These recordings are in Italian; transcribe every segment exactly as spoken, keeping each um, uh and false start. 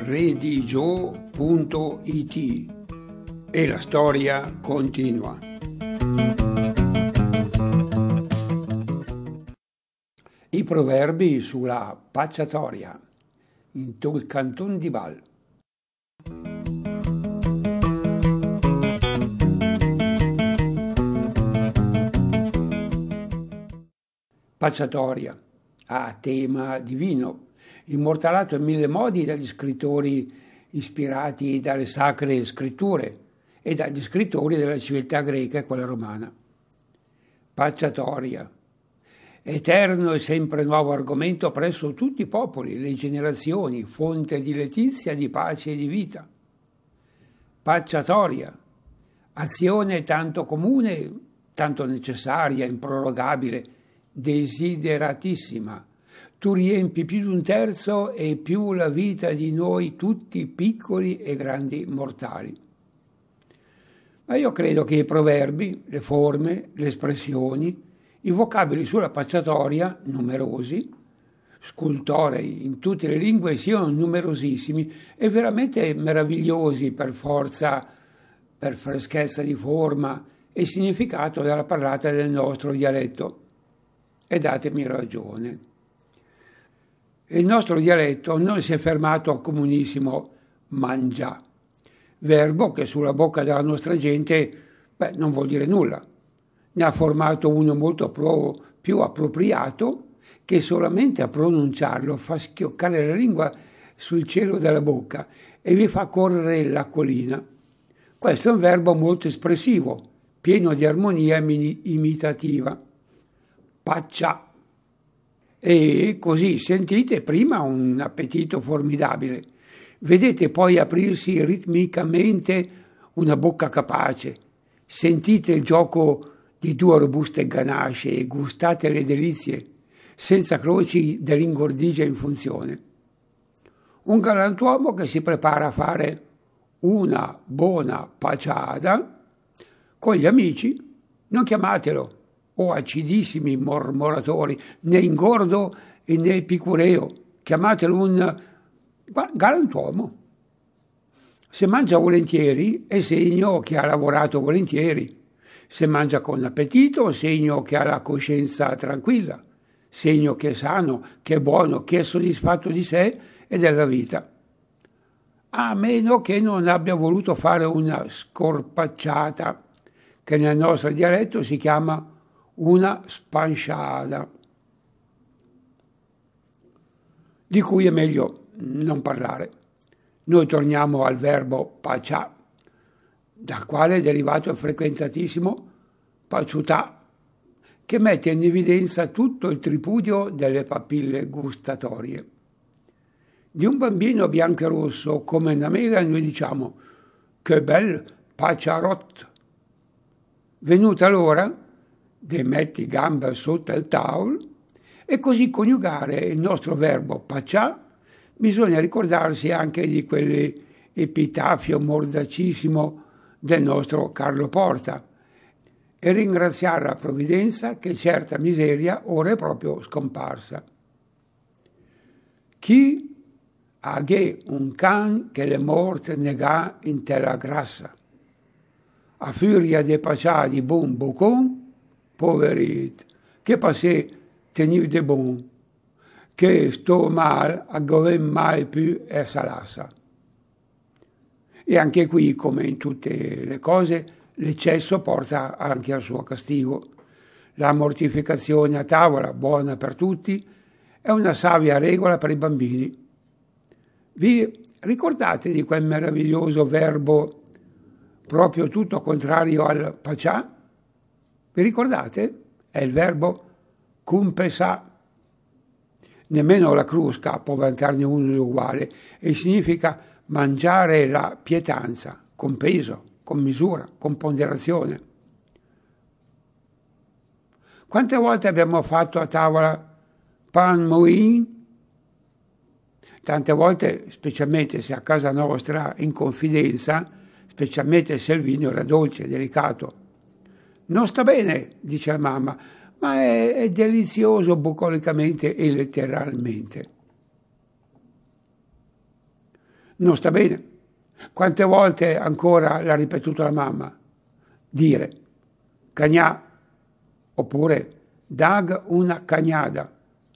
redigio punto it e la storia continua. I proverbi sulla pacciatoria in il canton di Bal. Pacciatoria, a tema divino, immortalato in mille modi dagli scrittori ispirati dalle sacre scritture e dagli scrittori della civiltà greca e quella romana. Pacciatoria, eterno e sempre nuovo argomento presso tutti i popoli, le generazioni, fonte di letizia, di pace e di vita. Pacciatoria, azione tanto comune, tanto necessaria, improrogabile, desideratissima. Tu riempi più di un terzo e più la vita di noi tutti piccoli e grandi mortali. Ma io credo che i proverbi, le forme, le espressioni, i vocaboli sulla pacciatoria, numerosi, scultorei in tutte le lingue, siano numerosissimi e veramente meravigliosi per forza, per freschezza di forma e significato della parlata del nostro dialetto. E datemi ragione. Il nostro dialetto non si è fermato al comunissimo mangià, verbo che sulla bocca della nostra gente beh, non vuol dire nulla. Ne ha formato uno molto pro, più appropriato che solamente a pronunciarlo fa schioccare la lingua sul cielo della bocca e vi fa correre l'acquolina. Questo è un verbo molto espressivo, pieno di armonia imitativa. Paccia. E così sentite prima un appetito formidabile, vedete poi aprirsi ritmicamente una bocca capace, sentite il gioco di due robuste ganasce e gustate le delizie, senza croci dell'ingordigia in funzione. Un galantuomo che si prepara a fare una buona paciada con gli amici, non chiamatelo o acidissimi mormoratori, né ingordo e né epicureo, chiamatelo un galantuomo. Se mangia volentieri è segno che ha lavorato volentieri, se mangia con appetito è segno che ha la coscienza tranquilla, segno che è sano, che è buono, che è soddisfatto di sé e della vita. A meno che non abbia voluto fare una scorpacciata, che nel nostro dialetto si chiama una spanciata, di cui è meglio non parlare. Noi torniamo al verbo pacià, dal quale è derivato il frequentatissimo paciutà, che mette in evidenza tutto il tripudio delle papille gustatorie. Di un bambino bianco e rosso come una mela noi diciamo che bel paciarot. Venuta l'ora, metti gamba sotto il tavolo e così coniugare il nostro verbo paccià, bisogna ricordarsi anche di quell'epitafio mordacissimo del nostro Carlo Porta e ringraziare la provvidenza che certa miseria ora è proprio scomparsa. Chi aghe un can che le morte negà in terra grassa, a furia de paccià di bon bocon, poverit, che passé teniv de bon, che sto mal a gover mai più e salassa. E anche qui, come in tutte le cose, l'eccesso porta anche al suo castigo. La mortificazione a tavola, buona per tutti, è una savia regola per i bambini. Vi ricordate di quel meraviglioso verbo proprio tutto contrario al paccià? Vi ricordate? È il verbo cumpesà. Nemmeno la crusca può vantarne uno uguale e significa mangiare la pietanza, con peso, con misura, con ponderazione. Quante volte abbiamo fatto a tavola pan mouin? Tante volte, specialmente se a casa nostra in confidenza, specialmente se il vino era dolce, delicato. Non sta bene, dice la mamma, ma è, è delizioso bucolicamente e letteralmente. Non sta bene. Quante volte ancora l'ha ripetuto la mamma? Dire, cagnà, oppure dag una cagnada.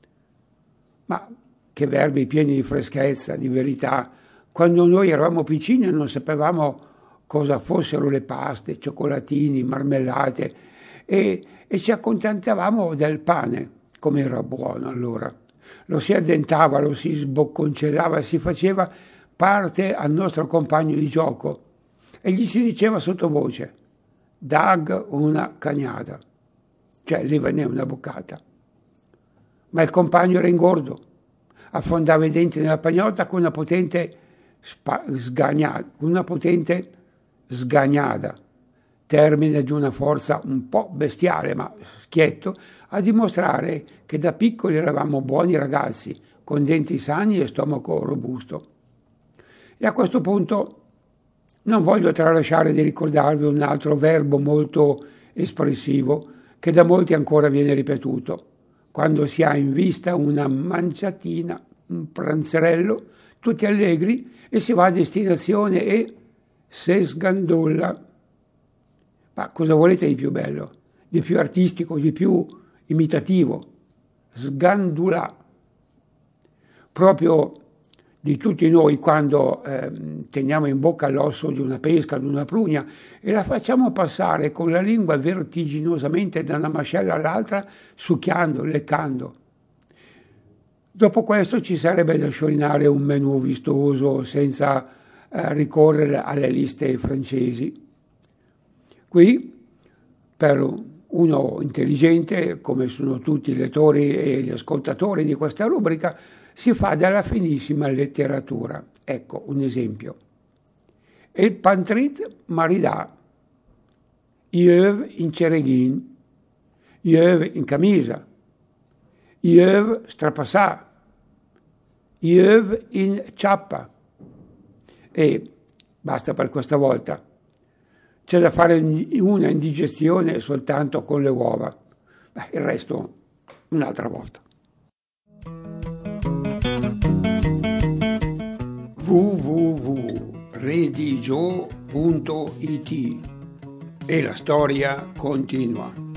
Ma che verbi pieni di freschezza, di verità. Quando noi eravamo piccini non sapevamo cosa fossero le paste, cioccolatini, marmellate e, e ci accontentavamo del pane, come era buono allora. Lo si addentava, lo si sbocconcellava, si faceva parte al nostro compagno di gioco e gli si diceva sottovoce, dag una cagnada, cioè lì venne una boccata. Ma il compagno era ingordo, affondava i denti nella pagnotta con una potente spa- sgagnata, una potente sgagnada, termine di una forza un po' bestiale, ma schietto, a dimostrare che da piccoli eravamo buoni ragazzi, con denti sani e stomaco robusto. E a questo punto non voglio tralasciare di ricordarvi un altro verbo molto espressivo che da molti ancora viene ripetuto. Quando si ha in vista una manciatina, un pranzerello, tutti allegri e si va a destinazione e se sgandolla. Ma cosa volete di più bello, di più artistico, di più imitativo? Sgandula. Proprio di tutti noi quando eh, teniamo in bocca l'osso di una pesca, di una prugna e la facciamo passare con la lingua vertiginosamente da una mascella all'altra, succhiando, leccando. Dopo questo ci sarebbe da sciorinare un menù vistoso senza eh, ricorrere alle liste francesi. Qui, per uno intelligente, come sono tutti i lettori e gli ascoltatori di questa rubrica, si fa della finissima letteratura. Ecco un esempio. Il pantrit maridà, iev in cereghin, iev in camisa, iev strapassà, iev in ciappa. E basta per questa volta. C'è da fare una indigestione soltanto con le uova. Beh, il resto un'altra volta. w w w punto redigio punto it E la storia continua.